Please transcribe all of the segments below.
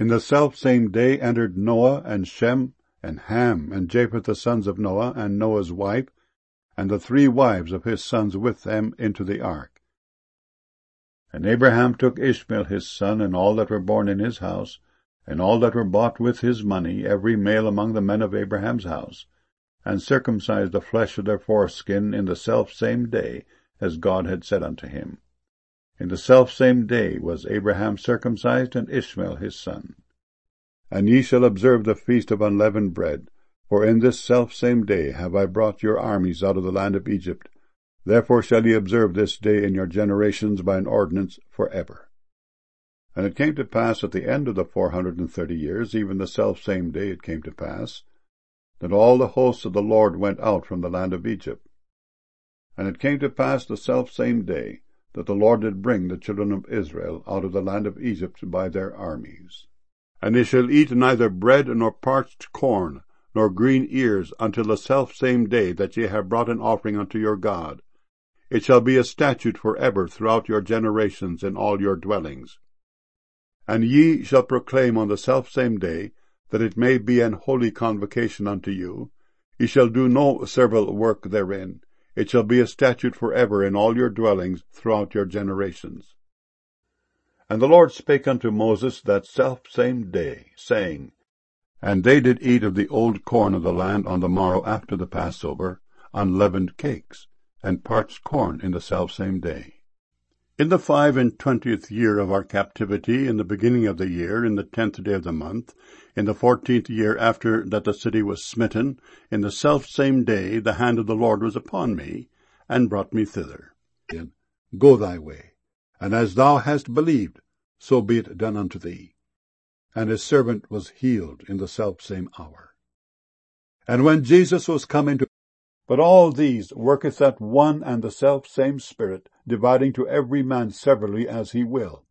In the selfsame day entered Noah, and Shem, and Ham, and Japheth the sons of Noah, and Noah's wife, and the 3 wives of his sons with them into the ark. And Abraham took Ishmael his son, and all that were born in his house, and all that were bought with his money, every male among the men of Abraham's house, and circumcised the flesh of their foreskin in the selfsame day, as God had said unto him. In the selfsame day was Abraham circumcised, and Ishmael his son. And ye shall observe the feast of unleavened bread, for in this selfsame day have I brought your armies out of the land of Egypt. Therefore shall ye observe this day in your generations by an ordinance for ever. And it came to pass at the end of the 430 years, even the selfsame day it came to pass, that all the hosts of the Lord went out from the land of Egypt. And it came to pass the selfsame day, that the Lord did bring the children of Israel out of the land of Egypt by their armies. And they shall eat neither bread nor parched corn, nor green ears, until the selfsame day that ye have brought an offering unto your God. It shall be a statute for ever throughout your generations in all your dwellings. And ye shall proclaim on the selfsame day, that it may be an holy convocation unto you. Ye shall do no servile work therein. It shall be a statute for ever in all your dwellings throughout your generations. And the Lord spake unto Moses that selfsame day, saying, And they did eat of the old corn of the land on the morrow after the Passover, unleavened cakes, and parched corn in the selfsame day. In the 25th year of our captivity, in the beginning of the year, in the 10th day of the month, in the 14th year after that the city was smitten, in the selfsame day the hand of the Lord was upon me, and brought me thither. Go thy way, and as thou hast believed, so be it done unto thee. And his servant was healed in the selfsame hour. And when Jesus was come into But all these worketh that one and the selfsame Spirit, dividing to every man severally as he will.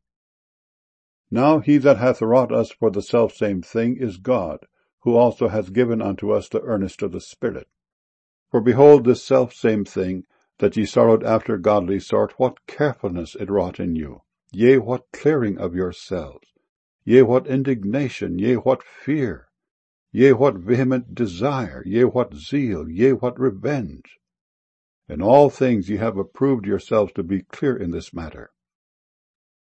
Now he that hath wrought us for the selfsame thing is God, who also hath given unto us the earnest of the Spirit. For behold, this selfsame thing, that ye sorrowed after godly sort, what carefulness it wrought in you, yea, what clearing of yourselves, yea, what indignation, yea, what fear, yea, what vehement desire, yea, what zeal, yea, what revenge. In all things ye have approved yourselves to be clear in this matter.